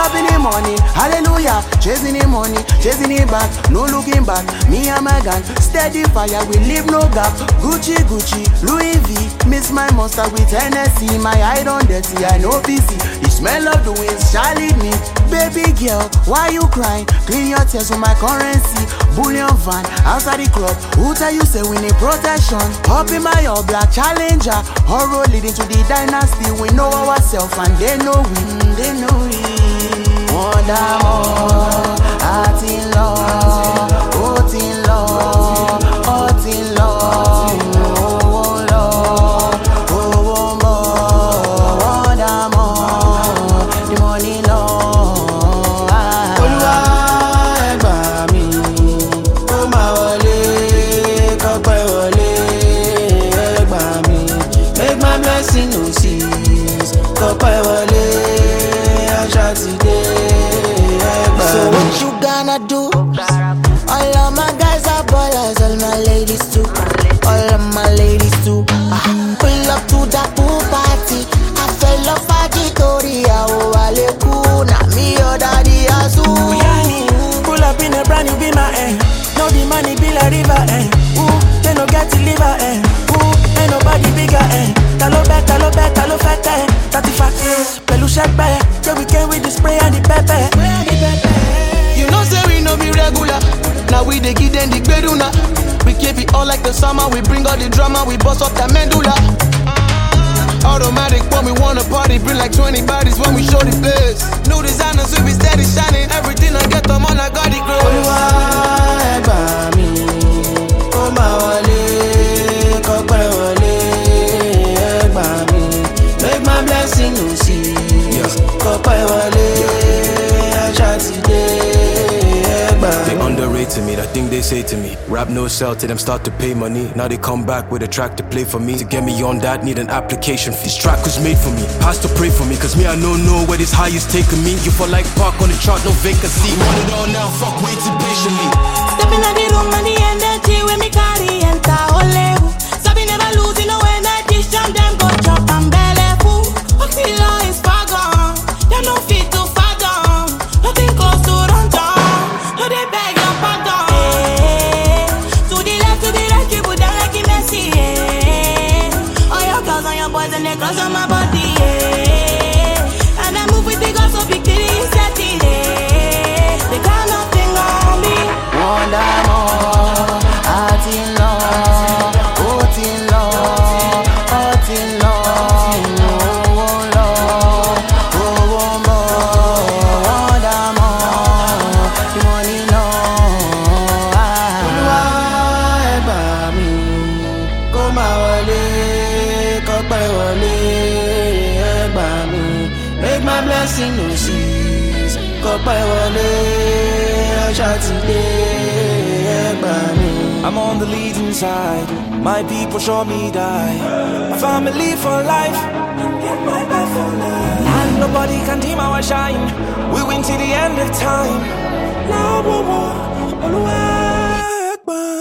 up in the morning, hallelujah. Chasing the money, chasing it back, no looking back. Me and my gang, steady fire, we leave no gap. Gucci, Gucci, Louis V, miss my monster with Hennessy. My eye on dirty, I know PC. The smell of the winds shall lead me. Baby girl, why you crying? Clean your tears with my currency. Bullion van, outside the club. Who tell you say we need protection? Hop in my all black Challenger. Horror leading to the dynasty. We know ourselves and they know we. They know we. Wonder more, heart in love, heart in love, heart in love. Oh Lord, oh more, wonder more, the money Lord. Olúwa ẹ gbà mí, kó má wọlé, kọ́pẹ́ wọlé, ẹ gbà mí. Make my blessing no cease, kọ́pẹ́ wọlé, àṣà ti dé. So what you gonna do? All of my guys are ballers, all my ladies too. All of my ladies too. Pull up to the pool party. I fell off a Victoria, oh Aleku. Now me your daddy Azu. Pull up in a brand new be my end. No the money be like river end. Ooh, they no get to liver end. Ooh, ain't nobody bigger end. Talo fete. 35 pelu shake bae. Yeah, we came with the spray and the pepper. You know say we no be regular. Now we dey give them the beduna. We keep it all like the summer. We bring all the drama. We bust up the medulla. Automatic when we wanna party. Bring like 20 bodies when we show the place. New designers we be steady shining. Everything I get them on I got it grow. Olúwa ẹ gbà mí, kó má wọlé, kọ́pẹ́ wọlé, ẹ gbà mí. Make my blessing no cease, kọ́pẹ́ wọlé, àṣà ti dé. They underrated me, that thing they say to me. Rap no sell till them start to pay money. Now they come back with a track to play for me. To get me on that, need an application fee. This track was made for me, pastor pray for me. Cause me I don't know where this high is taking me. You for like park on the chart, no vacancy. Want it all now, fuck waiting patiently. Stepping out the room and the energy when me carry enter Olehu. So we never losing no energy. Jam them go chop and belly full. Oxylo is far gone. They no fit to fathom. Nothing close to run down. No they beg your pardon. To the left, you put down like a Messi. All your girls and your boys and they cross on my body. And I move with the girls so big till it's set it. They got nothing on me. Wonder more, heart in love, heart in love, heart in love. Oh Lord, oh more, wonder more, the money Lord. Olúwa ẹ gbà mí, kó má wọlé, kọ́pẹ́ wọlé, ẹ gbà mí. Make my blessing no cease, kọ́pẹ́ wọlé, àṣà ti dé. I'm on the leading side. My people show me die. My family for life. And nobody can dim our shine. We win till the end of time. Now,